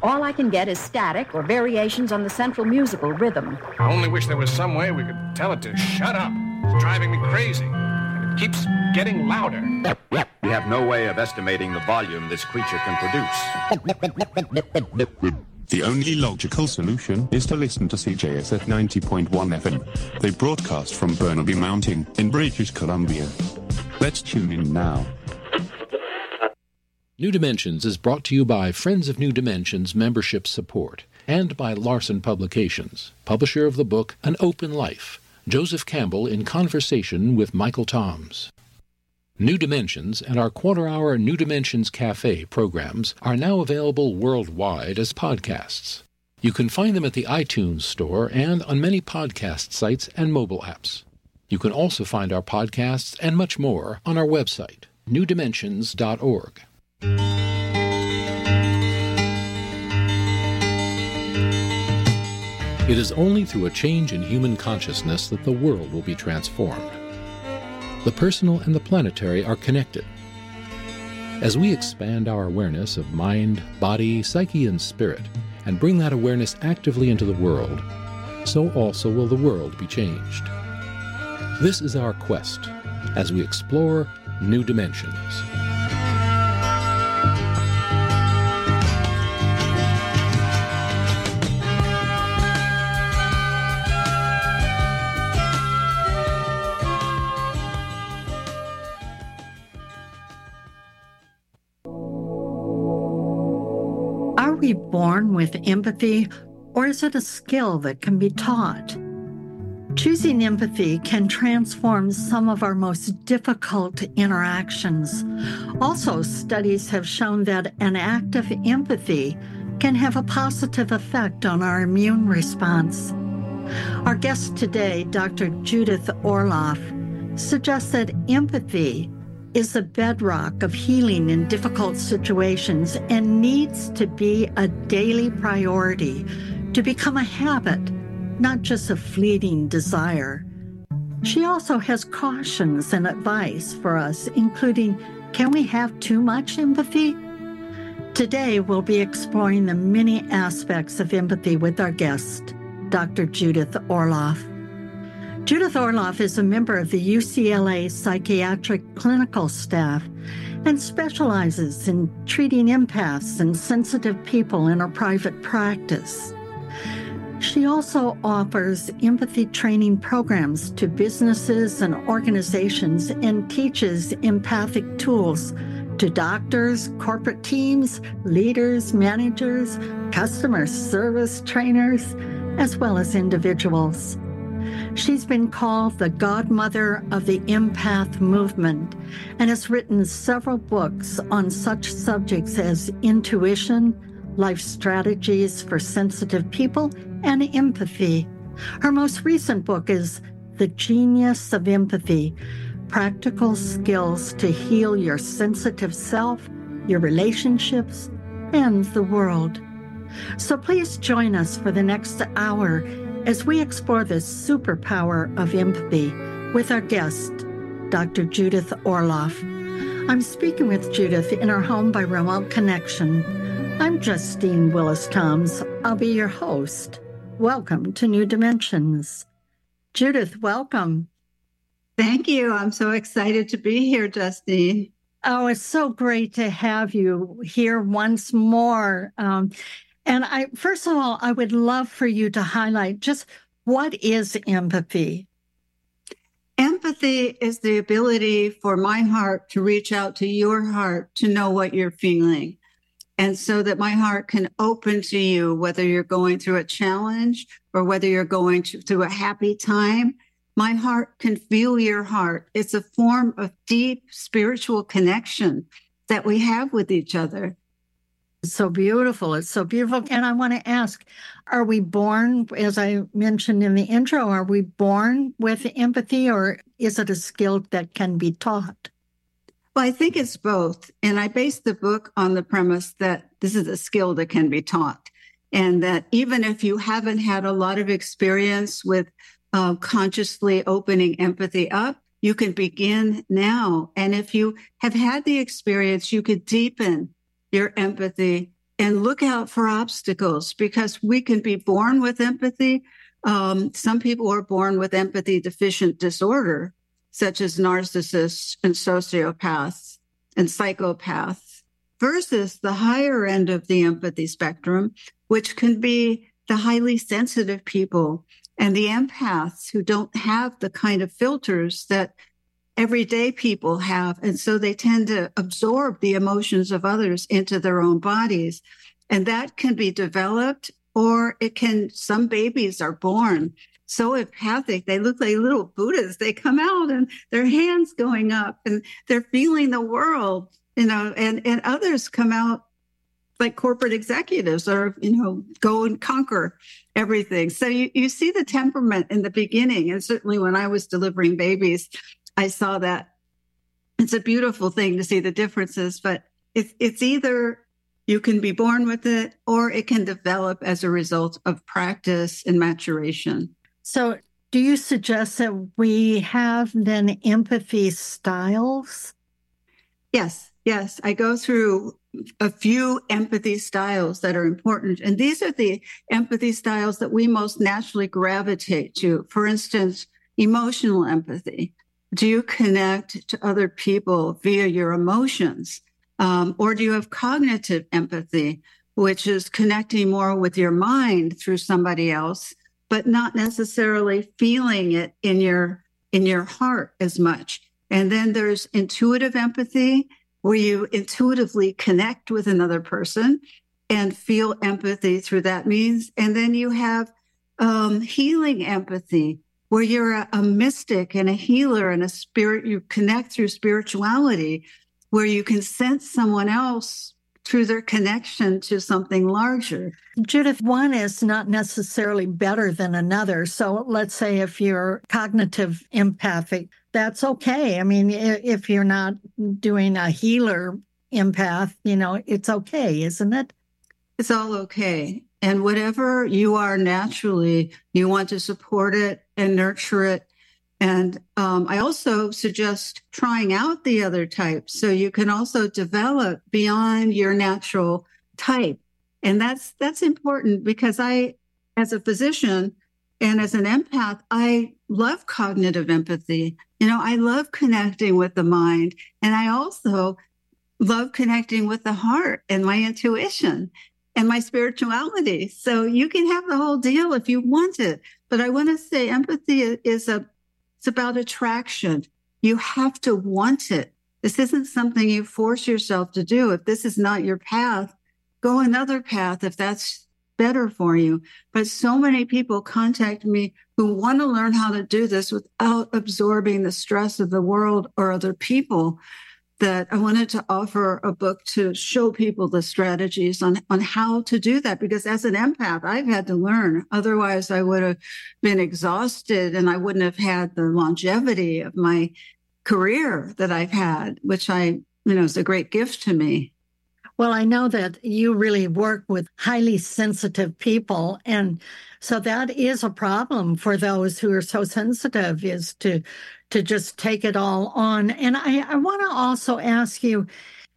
All I can get is static or variations on the central musical rhythm. I only wish there was some way we could tell it to shut up. It's driving me crazy. And it keeps getting louder. We have no way of estimating the volume this creature can produce. The only logical solution is to listen to CJS at 90.1 FM. They broadcast from Burnaby Mountain in British Columbia. Let's tune in now. New Dimensions is brought to you by Friends of New Dimensions membership support and by Larson Publications, publisher of the book An Open Life, Joseph Campbell in conversation with Michael Toms. New Dimensions and our quarter-hour New Dimensions Cafe programs are now available worldwide as podcasts. You can find them at the iTunes Store and on many podcast sites and mobile apps. You can also find our podcasts and much more on our website, newdimensions.org. It is only through a change in human consciousness that the world will be transformed. The personal and the planetary are connected. As we expand our awareness of mind, body, psyche, and spirit, and bring that awareness actively into the world, so also will the world be changed. This is our quest as we explore new dimensions. Are we born with empathy, or is it a skill that can be taught? Choosing empathy can transform some of our most difficult interactions. Also, studies have shown that an act of empathy can have a positive effect on our immune response. Our guest today, Dr. Judith Orloff, suggests that empathy is the bedrock of healing in difficult situations and needs to be a daily priority to become a habit, not just a fleeting desire. She also has cautions and advice for us, including, can we have too much empathy? Today, we'll be exploring the many aspects of empathy with our guest, Dr. Judith Orloff. Judith Orloff is a member of the UCLA Psychiatric Clinical Staff and specializes in treating empaths and sensitive people in her private practice. She also offers empathy training programs to businesses and organizations and teaches empathic tools to doctors, corporate teams, leaders, managers, customer service trainers, as well as individuals. She's been called the godmother of the empath movement and has written several books on such subjects as intuition, life strategies for sensitive people, and empathy. Her most recent book is The Genius of Empathy: Practical Skills to Heal Your Sensitive Self, Your Relationships, and the World. So please join us for the next hour as we explore the superpower of empathy with our guest, Dr. Judith Orloff. I'm speaking with Judith in her home by remote connection. I'm Justine Willis-Toms. I'll be your host. Welcome to New Dimensions. Judith, welcome. Thank you. I'm so excited to be here, Justine. Oh, it's so great to have you here once more. And first of all, I would love for you to highlight just what is empathy? Empathy is the ability for my heart to reach out to your heart to know what you're feeling. And so that my heart can open to you, whether you're going through a challenge or whether you're going through a happy time, my heart can feel your heart. It's a form of deep spiritual connection that we have with each other. It's so beautiful. It's so beautiful. And I want to ask, are we born, as I mentioned in the intro, are we born with empathy, or is it a skill that can be taught? Well, I think it's both. And I based the book on the premise that this is a skill that can be taught. And that even if you haven't had a lot of experience with consciously opening empathy up, you can begin now. And if you have had the experience, you could deepen your empathy and look out for obstacles, because we can be born with empathy. Some people are born with empathy deficient disorder, such as narcissists and sociopaths and psychopaths, versus the higher end of the empathy spectrum, which can be the highly sensitive people and the empaths who don't have the kind of filters that everyday people have. And so they tend to absorb the emotions of others into their own bodies. And that can be developed, or some babies are born so empathic. They look like little Buddhas. They come out and their hands going up and they're feeling the world, and others come out like corporate executives, or, go and conquer everything. So you see the temperament in the beginning. And certainly when I was delivering babies, I saw that. It's a beautiful thing to see the differences, but it's either you can be born with it, or it can develop as a result of practice and maturation. So do you suggest that we have then empathy styles? Yes. I go through a few empathy styles that are important. And these are the empathy styles that we most naturally gravitate to. For instance, emotional empathy. Do you connect to other people via your emotions? Or do you have cognitive empathy, which is connecting more with your mind through somebody else, but not necessarily feeling it in your heart as much? And then there's intuitive empathy, where you intuitively connect with another person and feel empathy through that means. And then you have healing empathy, where you're a mystic and a healer and a spirit. You connect through spirituality, where you can sense someone else through their connection to something larger. Judith, one is not necessarily better than another. So let's say if you're cognitive empathic, that's okay. I mean, if you're not doing a healer empath, it's okay, isn't it? It's all okay. And whatever you are naturally, you want to support it and nurture it. And I also suggest trying out the other types, so you can also develop beyond your natural type. And that's important, because I, as a physician and as an empath, I love cognitive empathy. I love connecting with the mind. And I also love connecting with the heart and my intuition and my spirituality. So you can have the whole deal if you want it. But I want to say empathy it's about attraction. You have to want it. This isn't something you force yourself to do. If this is not your path, go another path if that's better for you. But so many people contact me who want to learn how to do this without absorbing the stress of the world or other people, that I wanted to offer a book to show people the strategies on how to do that. Because as an empath, I've had to learn. Otherwise, I would have been exhausted and I wouldn't have had the longevity of my career that I've had, which is a great gift to me. Well, I know that you really work with highly sensitive people. And so that is a problem for those who are so sensitive, is to just take it all on. And I want to also ask you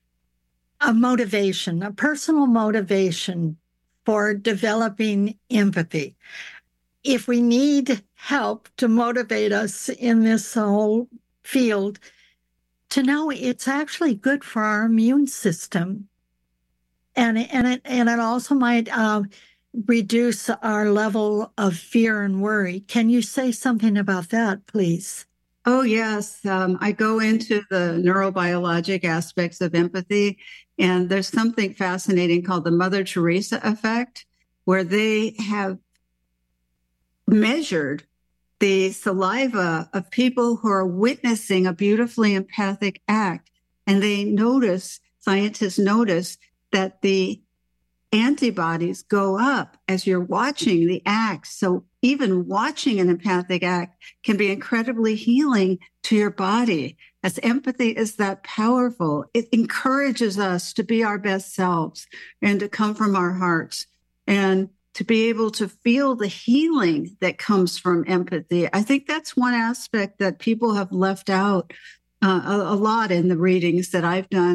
a personal motivation for developing empathy. If we need help to motivate us in this whole field, to know it's actually good for our immune system. And it also might reduce our level of fear and worry. Can you say something about that, please? Oh, yes. I go into the neurobiologic aspects of empathy, and there's something fascinating called the Mother Teresa effect, where they have measured the saliva of people who are witnessing a beautifully empathic act. And scientists notice that the antibodies go up as you're watching the act. So even watching an empathic act can be incredibly healing to your body, as empathy is that powerful. It encourages us to be our best selves and to come from our hearts and to be able to feel the healing that comes from empathy. I think that's one aspect that people have left out a lot in the readings that I've done.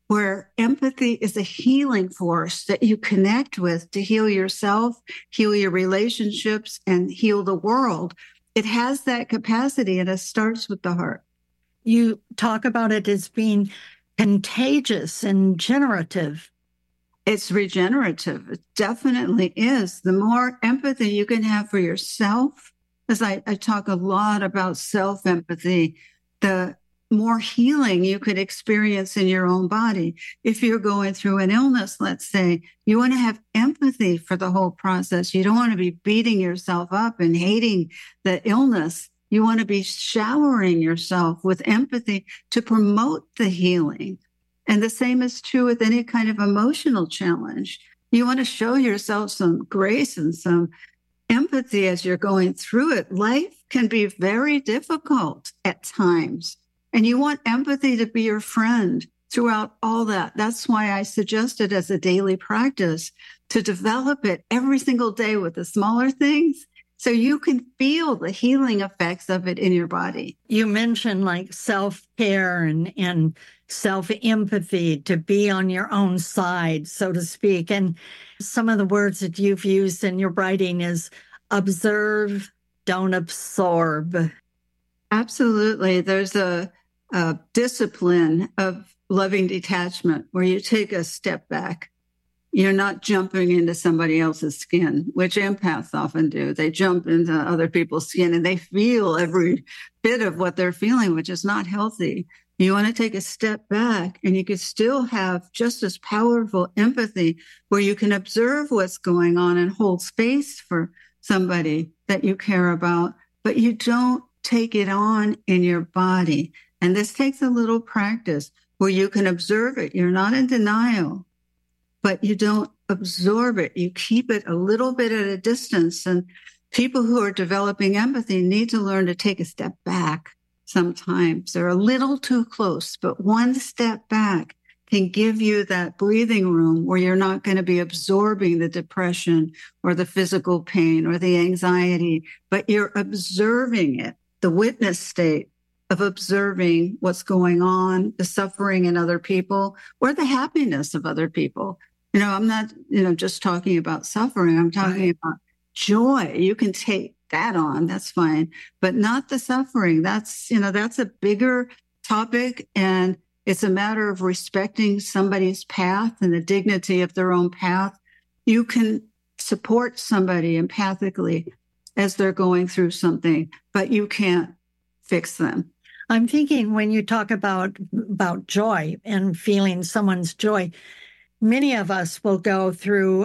where empathy is a healing force that you connect with to heal yourself, heal your relationships, and heal the world. It has that capacity, and it starts with the heart. You talk about it as being contagious and generative. It's regenerative. It definitely is. The more empathy you can have for yourself, as I talk a lot about self-empathy, the more healing you could experience in your own body. If you're going through an illness, let's say, you want to have empathy for the whole process. You don't want to be beating yourself up and hating the illness. You want to be showering yourself with empathy to promote the healing. And the same is true with any kind of emotional challenge. You want to show yourself some grace and some empathy as you're going through it. Life can be very difficult at times, and you want empathy to be your friend throughout all that. That's why I suggested as a daily practice to develop it every single day with the smaller things, so you can feel the healing effects of it in your body. You mentioned like self-care and self-empathy, to be on your own side, so to speak. And some of the words that you've used in your writing is observe, don't absorb. Absolutely. There's a discipline of loving detachment where you take a step back. You're not jumping into somebody else's skin, which empaths often do. They jump into other people's skin and they feel every bit of what they're feeling, which is not healthy. You want to take a step back, and you can still have just as powerful empathy where you can observe what's going on and hold space for somebody that you care about, but you don't take it on in your body. And this takes a little practice where you can observe it. You're not in denial, but you don't absorb it. You keep it a little bit at a distance. And people who are developing empathy need to learn to take a step back. Sometimes they're a little too close, but one step back can give you that breathing room where you're not going to be absorbing the depression or the physical pain or the anxiety, but you're observing it, the witness state of observing what's going on, the suffering in other people or the happiness of other people. I'm not, just talking about suffering. I'm talking about joy. You can take that on, that's fine, but not the suffering. That's a bigger topic, and it's a matter of respecting somebody's path and the dignity of their own path. You can support somebody empathically as they're going through something, but you can't fix them. I'm thinking when you talk about joy and feeling someone's joy, many of us will go through,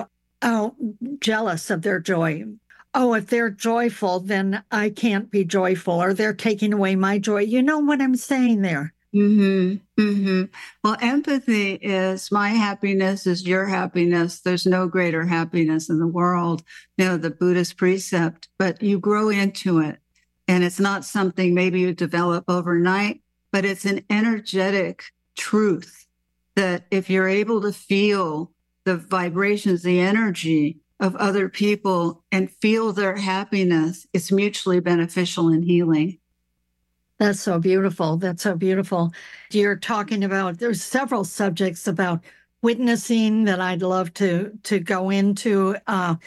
jealous of their joy. Oh, if they're joyful, then I can't be joyful, or they're taking away my joy. You know what I'm saying there? Mm-hmm. Mm-hmm. Well, empathy is my happiness is your happiness. There's no greater happiness in the world, the Buddhist precept, but you grow into it. And it's not something maybe you develop overnight, but it's an energetic truth that if you're able to feel the vibrations, the energy of other people and feel their happiness, it's mutually beneficial and healing. That's so beautiful. That's so beautiful. You're talking about, there's several subjects about witnessing that I'd love to go into.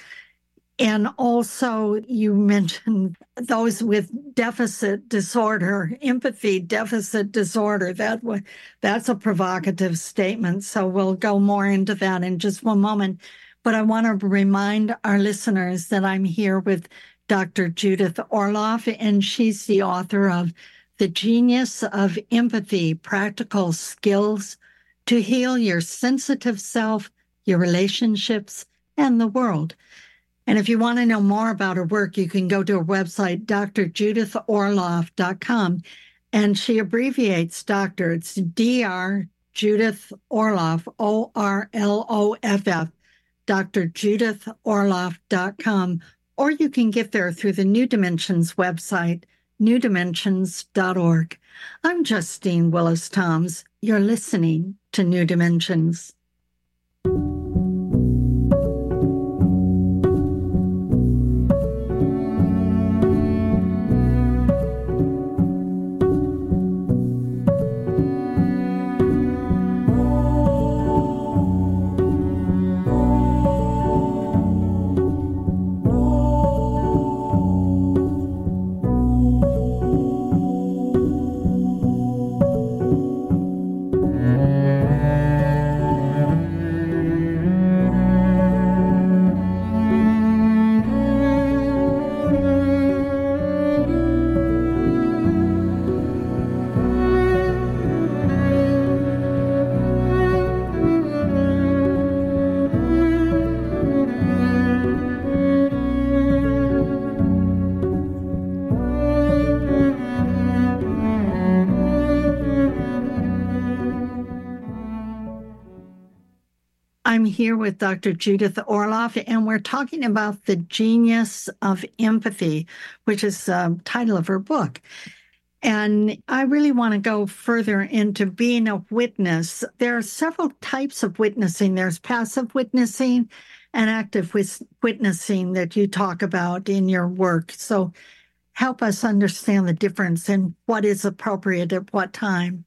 And also you mentioned those with deficit disorder, empathy deficit disorder. That's a provocative statement. So we'll go more into that in just one moment. But I want to remind our listeners that I'm here with Dr. Judith Orloff, and she's the author of The Genius of Empathy, Practical Skills to Heal Your Sensitive Self, Your Relationships, and the World. And if you want to know more about her work, you can go to her website, drjudithorloff.com, and she abbreviates doctor. It's Dr. Judith Orloff, ORLOFF. drjudithorloff.com, or you can get there through the New Dimensions website, newdimensions.org. I'm Justine Willis-Toms. You're listening to New Dimensions. I'm here with Dr. Judith Orloff, and we're talking about The Genius of Empathy, which is the title of her book. And I really want to go further into being a witness. There are several types of witnessing. There's passive witnessing and active witnessing that you talk about in your work. So help us understand the difference and what is appropriate at what time.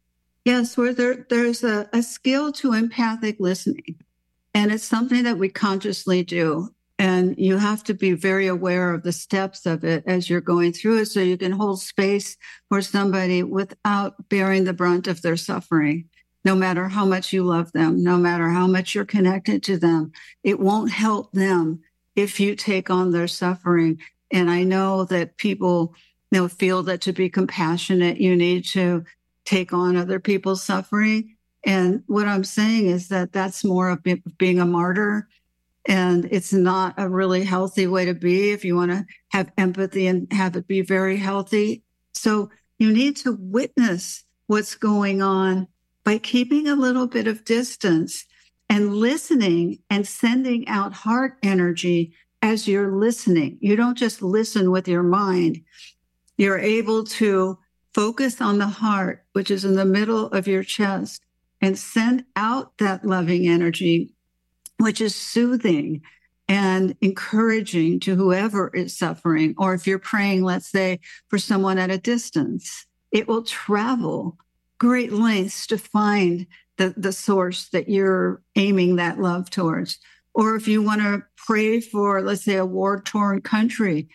Yes, where there's a skill to empathic listening, and it's something that we consciously do. And you have to be very aware of the steps of it as you're going through it so you can hold space for somebody without bearing the brunt of their suffering. No matter how much you love them, no matter how much you're connected to them, it won't help them if you take on their suffering. And I know that people feel that to be compassionate, you need to take on other people's suffering. And what I'm saying is that that's more of being a martyr. And it's not a really healthy way to be if you want to have empathy and have it be very healthy. So you need to witness what's going on by keeping a little bit of distance and listening and sending out heart energy as you're listening. You don't just listen with your mind. You're able to focus on the heart, which is in the middle of your chest, and send out that loving energy, which is soothing and encouraging to whoever is suffering. Or if you're praying, let's say, for someone at a distance, it will travel great lengths to find the source that you're aiming that love towards. Or if you want to pray for, let's say, a war-torn country,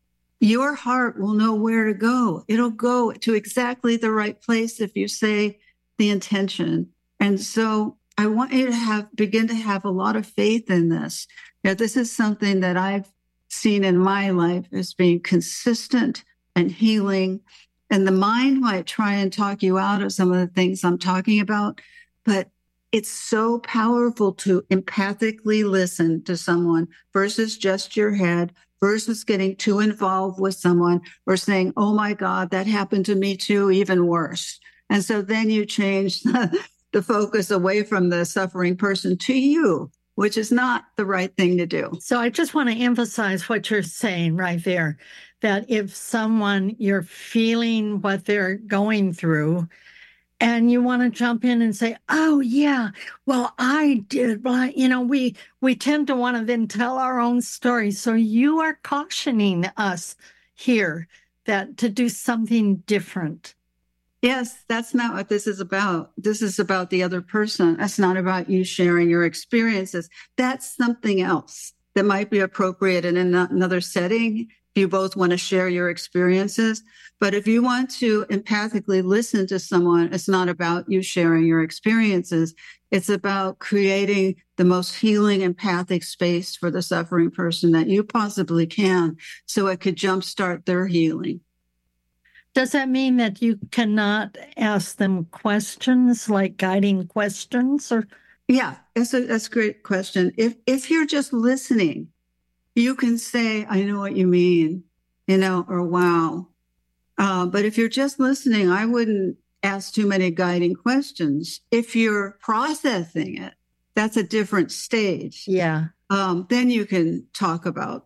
your heart will know where to go. It'll go to exactly the right place if you say the intention. And so I want you to begin to have a lot of faith in this. Now, this is something that I've seen in my life as being consistent and healing. And the mind might try and talk you out of some of the things I'm talking about, but it's so powerful to empathically listen to someone versus just your head, versus getting too involved with someone or saying, oh my God, that happened to me too, even worse. And so then you change the focus away from the suffering person to you, which is not the right thing to do. So I just want to emphasize what you're saying right there, that if someone, you're feeling what they're going through, and you want to jump in and say, oh, yeah, well, I did. Well, we tend to want to then tell our own story. So you are cautioning us here that to do something different. Yes, that's not what this is about. This is about the other person. That's not about you sharing your experiences. That's something else that might be appropriate in another setting. If you both want to share your experiences. But if you want to empathically listen to someone, it's not about you sharing your experiences. It's about creating the most healing empathic space for the suffering person that you possibly can so it could jumpstart their healing. Does that mean that you cannot ask them questions, like guiding questions? Or yeah, that's a great question. If you're just listening, you can say, I know what you mean, or wow. But if you're just listening, I wouldn't ask too many guiding questions. If you're processing it, that's a different stage. Yeah. Then you can talk about,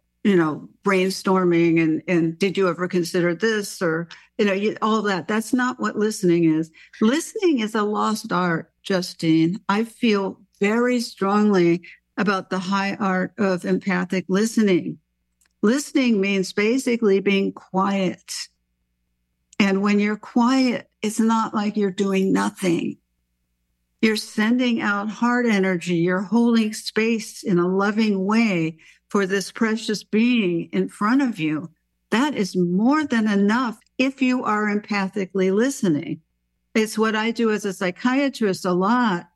brainstorming and did you ever consider this or, all that. That's not what listening is. Listening is a lost art, Justine. I feel very strongly about the high art of empathic listening. Listening means basically being quiet. And when you're quiet, it's not like you're doing nothing. You're sending out heart energy. You're holding space in a loving way for this precious being in front of you. That is more than enough if you are empathically listening. It's what I do as a psychiatrist a lot.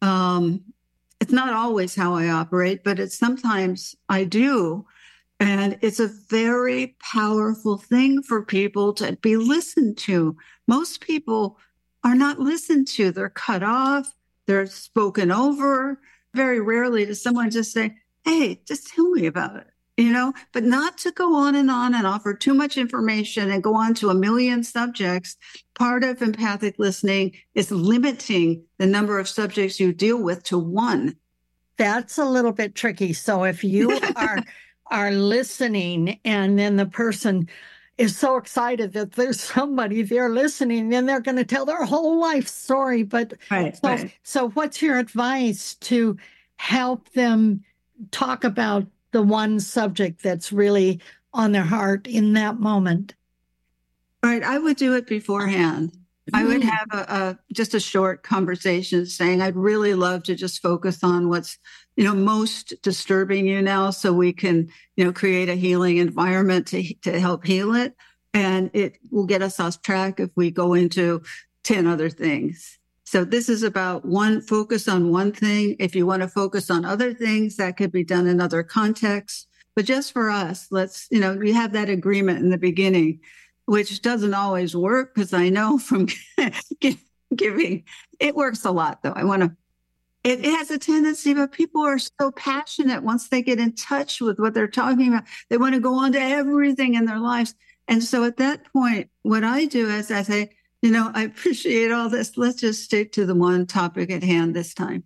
It's not always how I operate, but it's sometimes I do. And it's a very powerful thing for people to be listened to. Most people are not listened to. They're cut off. They're spoken over. Very rarely does someone just say, hey, just tell me about it, but not to go on and offer too much information and go on to a million subjects. Part of empathic listening is limiting the number of subjects you deal with to one. that's a little bit tricky. So if you are listening and then the person is so excited that there's somebody there listening, then they're going to tell their whole life story. But so what's your advice to help them talk about the one subject that's really on their heart in that moment? Right. I would do it beforehand. I would have just a short conversation saying, I'd really love to just focus on what's, most disturbing you now, so we can, create a healing environment to help heal it. And it will get us off track if we go into 10 other things. So this is about focus on one thing. If you want to focus on other things, that could be done in other contexts. But just for us, let's, we have that agreement in the beginning, which doesn't always work, because I know from giving, it works a lot, though. It has a tendency, but people are so passionate once they get in touch with what they're talking about. They want to go on to everything in their lives. And so at that point, what I do is I say, I appreciate all this. Let's just stick to the one topic at hand this time.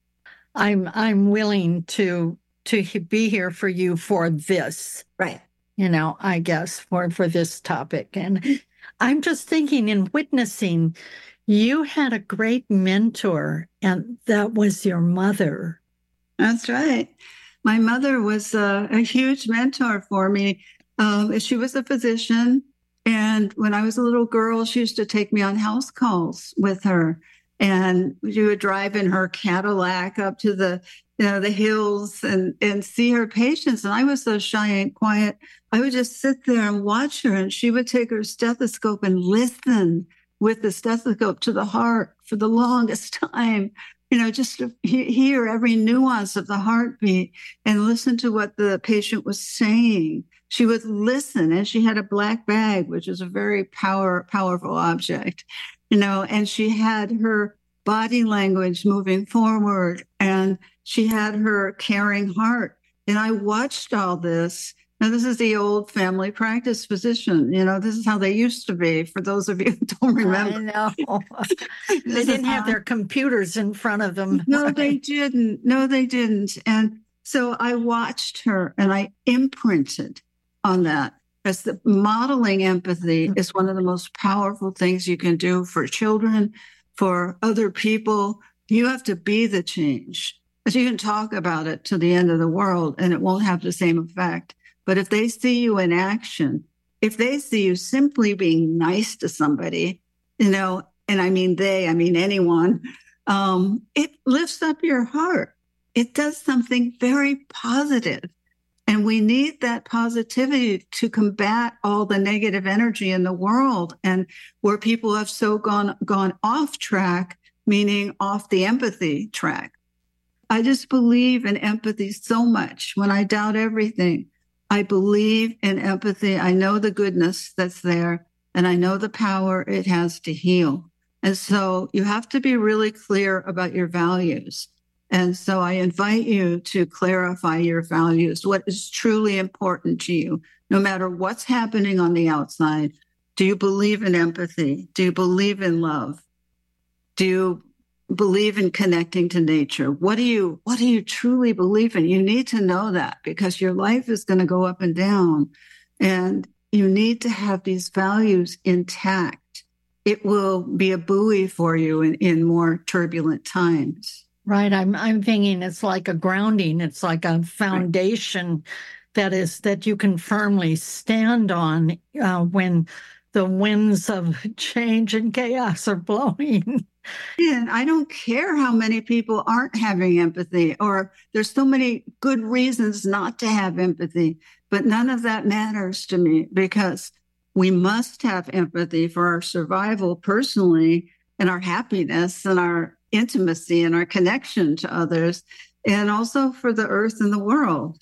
I'm willing to be here for you for this. Right. I guess for this topic. And I'm just thinking, in witnessing, you had a great mentor, and that was your mother. That's right. My mother was a huge mentor for me. She was a physician. And when I was a little girl, she used to take me on house calls with her. And she would drive in her Cadillac up to the hills and see her patients. And I was so shy and quiet. I would just sit there and watch her. And she would take her stethoscope and listen with the stethoscope to the heart for the longest time, just to hear every nuance of the heartbeat and listen to what the patient was saying. She would listen, and she had a black bag, which is a very powerful object, and she had her body language moving forward, and she had her caring heart. And I watched all this. Now, this is the old family practice physician. This is how they used to be, for those of you who don't remember. I know. They didn't have their computers in front of them. No, they didn't. And so I watched her, and I imprinted on that. As the modeling empathy is one of the most powerful things you can do for children, for other people. You have to be the change. As you can talk about it to the end of the world, and it won't have the same effect. But if they see you in action, if they see you simply being nice to somebody, and I mean anyone, it lifts up your heart. It does something very positive. And we need that positivity to combat all the negative energy in the world, and where people have so gone off track, meaning off the empathy track. I just believe in empathy so much. When I doubt everything, I believe in empathy. I know the goodness that's there, and I know the power it has to heal. And so you have to be really clear about your values. And so I invite you to clarify your values, what is truly important to you, no matter what's happening on the outside. Do you believe in empathy? Do you believe in love? Do you believe in connecting to nature? What do you truly believe in? You need to know that, because your life is going to go up and down, and you need to have these values intact. It will be a buoy for you in more turbulent times. Right. I'm thinking it's like a grounding. It's like a foundation that you can firmly stand on when the winds of change and chaos are blowing. And I don't care how many people aren't having empathy, or there's so many good reasons not to have empathy, but none of that matters to me, because we must have empathy for our survival personally, and our happiness, and our intimacy, and our connection to others, and also for the earth and the world.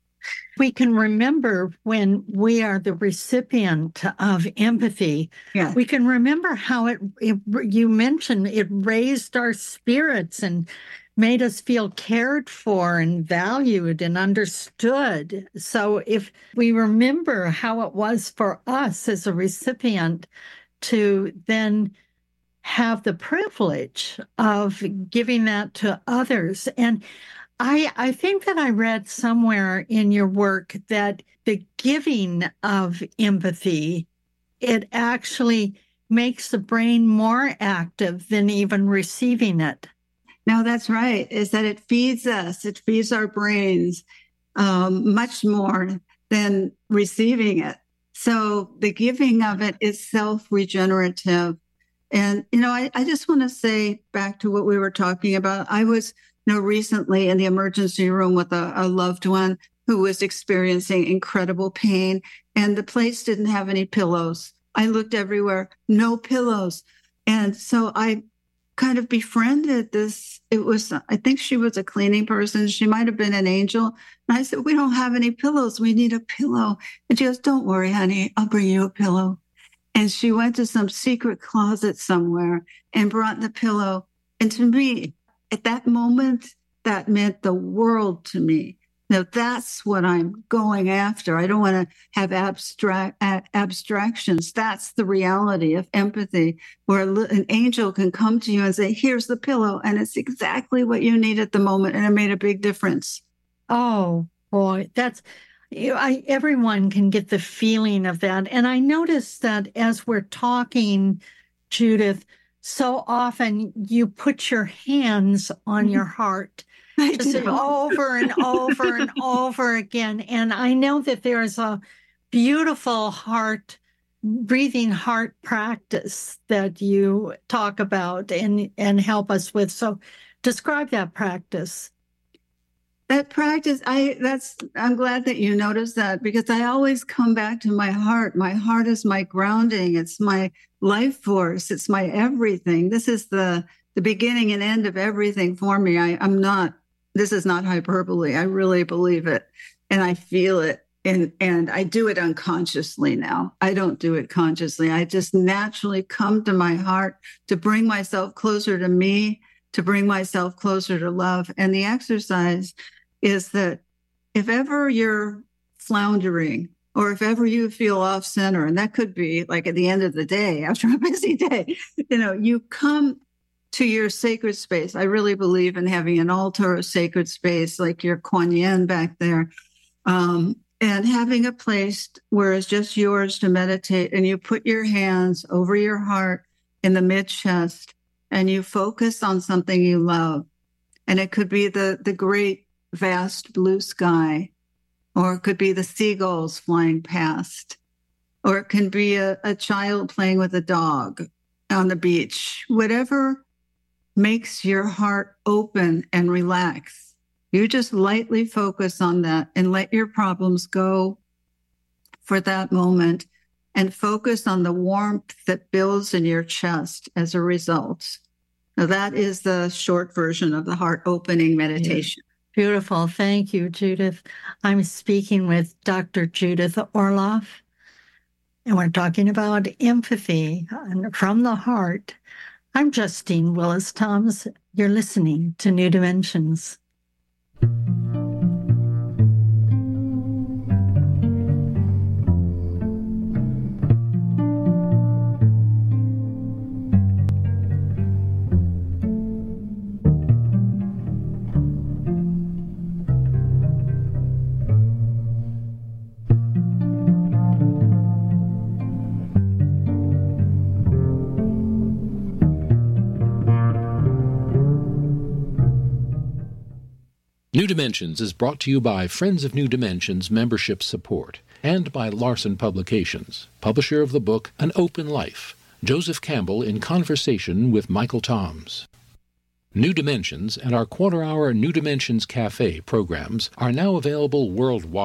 We can remember when we are the recipient of empathy. Yeah. We can remember how you mentioned it raised our spirits and made us feel cared for and valued and understood. So if we remember how it was for us as a recipient to then have the privilege of giving that to others. And I think that I read somewhere in your work that the giving of empathy, it actually makes the brain more active than even receiving it. No, that's right, is that it feeds us. It feeds our brains much more than receiving it. So the giving of it is self-regenerative. And, I just want to say back to what we were talking about. I was, recently in the emergency room with a loved one who was experiencing incredible pain, and the place didn't have any pillows. I looked everywhere, no pillows. And so I kind of befriended this. I think she was a cleaning person. She might have been an angel. And I said, we don't have any pillows. We need a pillow. And she goes, don't worry, honey, I'll bring you a pillow. And she went to some secret closet somewhere and brought the pillow. And to me, at that moment, that meant the world to me. Now, that's what I'm going after. I don't want to have abstractions. That's the reality of empathy, where an angel can come to you and say, here's the pillow. And it's exactly what you need at the moment. And it made a big difference. Oh, boy, everyone can get the feeling of that. And I noticed that as we're talking, Judith, so often you put your hands on your heart. Just over and over and over again. And I know that there's a beautiful breathing heart practice that you talk about and help us with. So describe that practice. That practice, I'm glad that you noticed that, because I always come back to my heart. My heart is my grounding. It's my life force. It's my everything. This is the beginning and end of everything for me. This is not hyperbole. I really believe it, and I feel it, and I do it unconsciously now. I don't do it consciously. I just naturally come to my heart to bring myself closer to me, to bring myself closer to love. And the exercise is that if ever you're floundering, or if ever you feel off center, and that could be like at the end of the day, after a busy day, you come to your sacred space. I really believe in having an altar, a sacred space, like your Kuan Yin back there, and having a place where it's just yours to meditate. And you put your hands over your heart in the mid-chest, and you focus on something you love. And it could be the great, vast blue sky, or it could be the seagulls flying past, or it can be a child playing with a dog on the beach. Whatever makes your heart open and relax. You just lightly focus on that and let your problems go for that moment, and focus on the warmth that builds in your chest as a result. Now, that is the short version of the heart opening meditation. Beautiful. Thank you, Judith. I'm speaking with Dr. Judith Orloff, and we're talking about empathy from the heart. I'm Justine Willis-Toms. You're listening to New Dimensions. New Dimensions is brought to you by Friends of New Dimensions membership support and by Larson Publications, publisher of the book An Open Life, Joseph Campbell in conversation with Michael Toms. New Dimensions and our quarter-hour New Dimensions Cafe programs are now available worldwide.